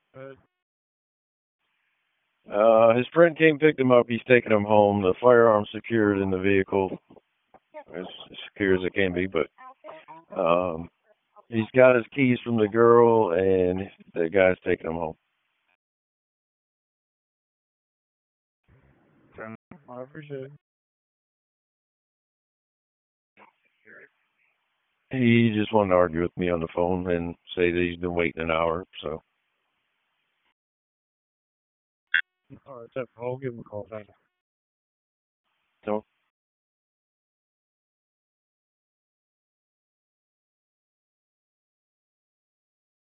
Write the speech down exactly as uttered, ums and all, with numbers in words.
Uh, Uh, his friend came picked him up. He's taking him home. The firearm secured in the vehicle, as secure as it can be. But um, he's got his keys from the girl, and the guy's taking him home. I appreciate it. He just wanted to argue with me on the phone and say that he's been waiting an hour. So, All right, I'll give him a call. Thank you. so